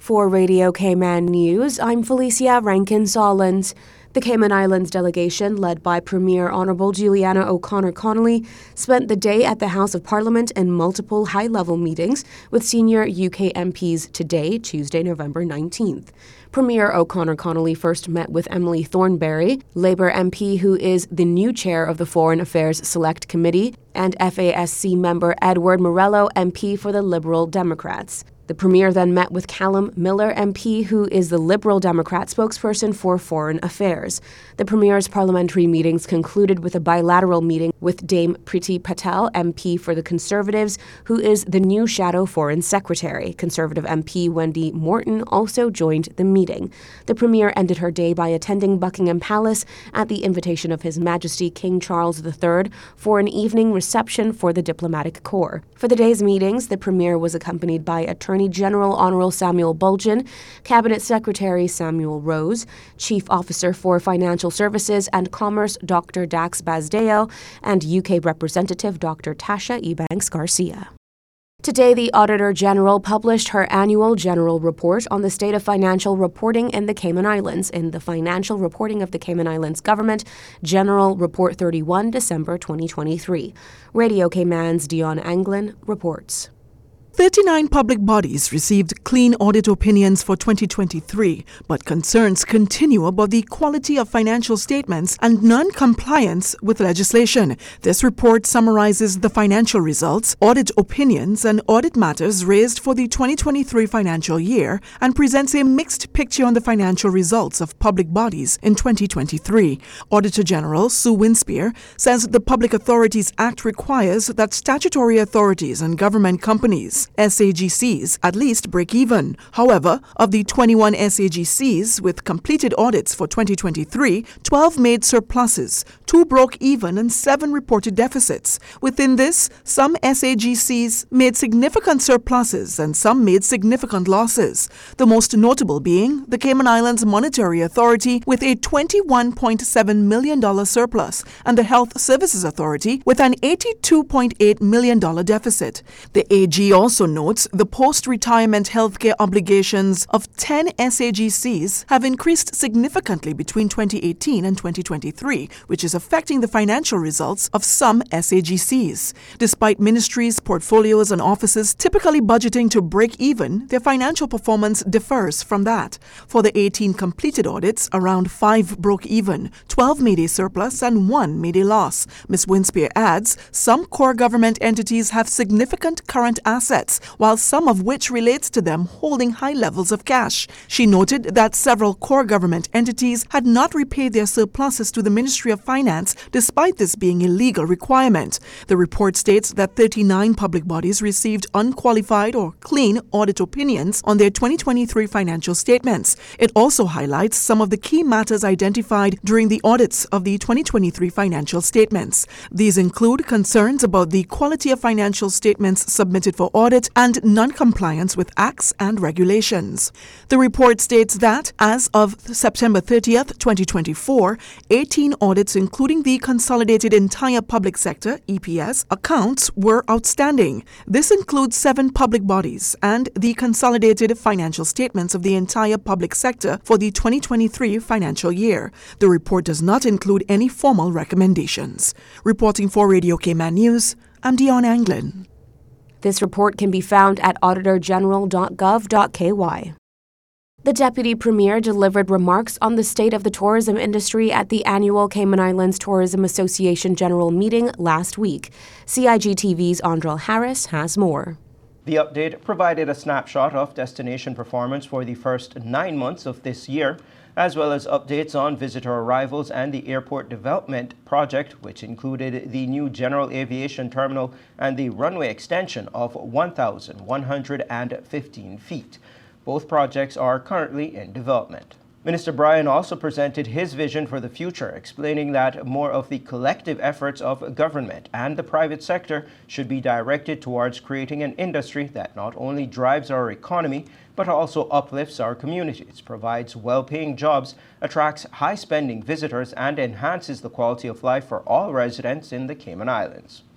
For Radio Cayman News, I'm Felicia Rankin-Solins. The Cayman Islands delegation, led by Premier Honourable Juliana O'Connor Connolly, spent the day at the House of Parliament in multiple high-level meetings with senior UK MPs today, Tuesday, November 19th. Premier O'Connor Connolly first met with Emily Thornberry, Labour MP who is the new chair of the Foreign Affairs Select Committee, and FASC member Edward Morello, MP for the Liberal Democrats. The Premier then met with Callum Miller MP, who is the Liberal Democrat spokesperson for Foreign Affairs. The Premier's parliamentary meetings concluded with a bilateral meeting with Dame Priti Patel, MP for the Conservatives, who is the new Shadow Foreign Secretary. Conservative MP Wendy Morton also joined the meeting. The Premier ended her day by attending Buckingham Palace at the invitation of His Majesty King Charles III for an evening reception for the diplomatic corps. For the day's meetings, the Premier was accompanied by Attorney General Honourable Samuel Bulgin, Cabinet Secretary Samuel Rose, Chief Officer for Financial Services and Commerce Dr. Dax Basdeo, and UK Representative Dr. Tasha Ebanks Garcia. Today, the Auditor General published her annual general report on the state of financial reporting in the Cayman Islands in the Financial Reporting of the Cayman Islands Government, General Report 31, December 2023. Radio Cayman's Dion Anglin reports. 39 public bodies received clean audit opinions for 2023, but concerns continue about the quality of financial statements and non-compliance with legislation. This report summarizes the financial results, audit opinions, and audit matters raised for the 2023 financial year and presents a mixed picture on the financial results of public bodies in 2023. Auditor General Sue Winspear says the Public Authorities Act requires that statutory authorities and government companies SAGCs at least break even. However, of the 21 SAGCs with completed audits for 2023, 12 made surpluses, 2 broke even, and 7 reported deficits. Within this, some SAGCs made significant surpluses and some made significant losses. The most notable being the Cayman Islands Monetary Authority with a $21.7 million surplus and the Health Services Authority with an $82.8 million deficit. The AG also notes the post-retirement healthcare obligations of 10 SAGCs have increased significantly between 2018 and 2023, which is affecting the financial results of some SAGCs. Despite ministries, portfolios, and offices typically budgeting to break even, their financial performance differs from that. For the 18 completed audits, around 5 broke even, 12 made a surplus, and 1 made a loss. Ms. Winspear adds, some core government entities have significant current assets, while some of which relates to them holding high levels of cash. She noted that several core government entities had not repaid their surpluses to the Ministry of Finance, despite this being a legal requirement. The report states that 39 public bodies received unqualified or clean audit opinions on their 2023 financial statements. It also highlights some of the key matters identified during the audits of the 2023 financial statements. These include concerns about the quality of financial statements submitted for audit and non-compliance with acts and regulations. The report states that, as of September 30th, 2024, 18 audits, including the Consolidated Entire Public Sector (EPS) accounts, were outstanding. This includes 7 public bodies and the consolidated financial statements of the entire public sector for the 2023 financial year. The report does not include any formal recommendations. Reporting for Radio Cayman News, I'm Dion Anglin. This report can be found at auditorgeneral.gov.ky. The Deputy Premier delivered remarks on the state of the tourism industry at the annual Cayman Islands Tourism Association General Meeting last week. CIG-TV's Andrel Harris has more. The update provided a snapshot of destination performance for the first 9 months of this year, as well as updates on visitor arrivals and the airport development project, which included the new general aviation terminal and the runway extension of 1,115 feet. Both projects are currently in development. Minister Bryan also presented his vision for the future, explaining that more of the collective efforts of government and the private sector should be directed towards creating an industry that not only drives our economy, but also uplifts our communities, provides well-paying jobs, attracts high-spending visitors, and enhances the quality of life for all residents in the Cayman Islands.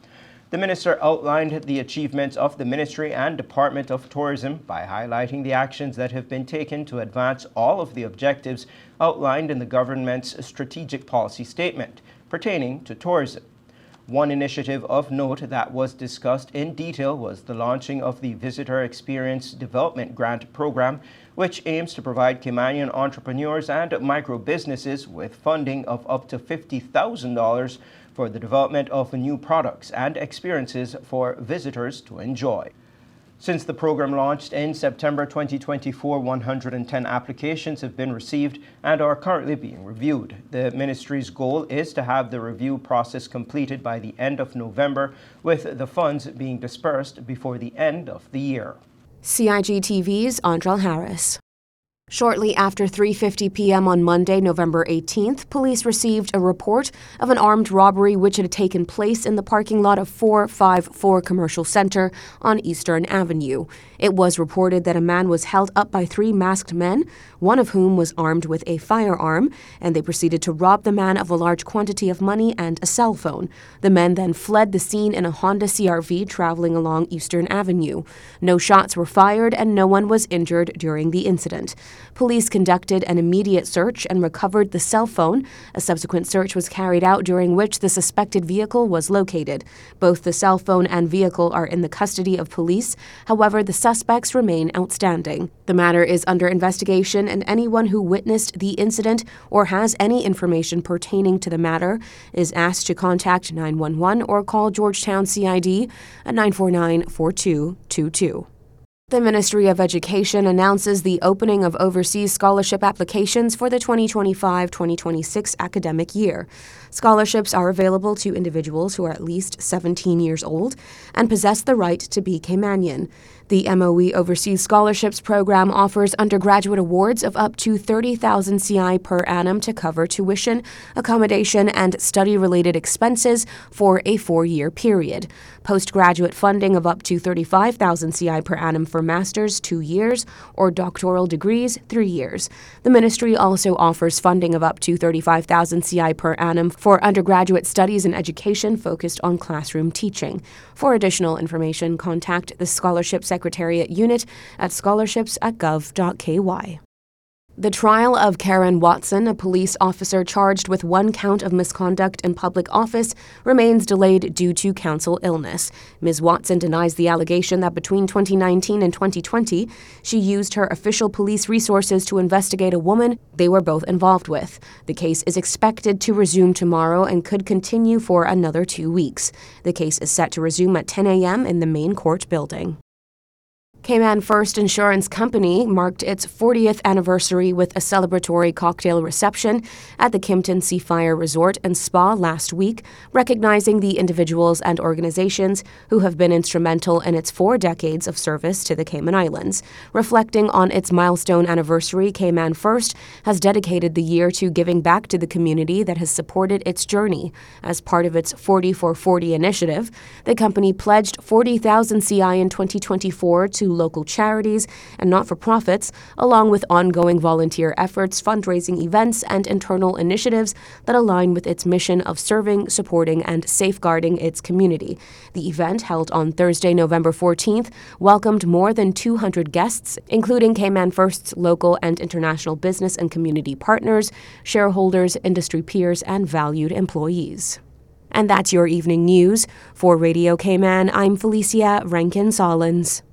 The minister outlined the achievements of the Ministry and Department of Tourism by highlighting the actions that have been taken to advance all of the objectives outlined in the government's strategic policy statement pertaining to tourism. One initiative of note that was discussed in detail was the launching of the Visitor Experience Development Grant Program, which aims to provide Caymanian entrepreneurs and micro-businesses with funding of up to $50,000 for the development of new products and experiences for visitors to enjoy. Since the program launched in September 2024, 110 applications have been received and are currently being reviewed. The ministry's goal is to have the review process completed by the end of November, with the funds being dispersed before the end of the year. CIG TV's Andrel Harris. Shortly after 3:50 p.m. on Monday, November 18th, police received a report of an armed robbery which had taken place in the parking lot of 454 Commercial Center on Eastern Avenue. It was reported that a man was held up by 3 masked men, one of whom was armed with a firearm, and they proceeded to rob the man of a large quantity of money and a cell phone. The men then fled the scene in a Honda CR-V traveling along Eastern Avenue. No shots were fired and no one was injured during the incident. Police conducted an immediate search and recovered the cell phone. A subsequent search was carried out during which the suspected vehicle was located. Both the cell phone and vehicle are in the custody of police. However, the suspects remain outstanding. The matter is under investigation, and anyone who witnessed the incident or has any information pertaining to the matter is asked to contact 911 or call Georgetown CID at 949-4222. The Ministry of Education announces the opening of overseas scholarship applications for the 2025-2026 academic year. Scholarships are available to individuals who are at least 17 years old and possess the right to be Caymanian. The MOE Overseas Scholarships Program offers undergraduate awards of up to 30,000 CI per annum to cover tuition, accommodation, and study-related expenses for a 4-year period. Postgraduate funding of up to 35,000 CI per annum for master's 2 years or doctoral degrees 3 years. The ministry also offers funding of up to 35,000 CI per annum for undergraduate studies in education focused on classroom teaching. For additional information, contact the Scholarship Secretariat Unit at scholarships@gov.ky. The trial of Karen Watson, a police officer charged with 1 count of misconduct in public office, remains delayed due to counsel illness. Ms. Watson denies the allegation that between 2019 and 2020, she used her official police resources to investigate a woman they were both involved with. The case is expected to resume tomorrow and could continue for another 2 weeks. The case is set to resume at 10 a.m. in the main court building. Cayman First Insurance Company marked its 40th anniversary with a celebratory cocktail reception at the Kimpton Seafire Resort and Spa last week, recognizing the individuals and organizations who have been instrumental in its 4 decades of service to the Cayman Islands. Reflecting on its milestone anniversary, Cayman First has dedicated the year to giving back to the community that has supported its journey. As part of its 40 for 40 initiative, the company pledged 40,000 CI in 2024 to local charities and not-for-profits, along with ongoing volunteer efforts, fundraising events, and internal initiatives that align with its mission of serving, supporting, and safeguarding its community. The event, held on Thursday, November 14th, welcomed more than 200 guests, including Cayman First's local and international business and community partners, shareholders, industry peers, and valued employees. And that's your evening news. For Radio Cayman, I'm Felicia Rankin-Solins.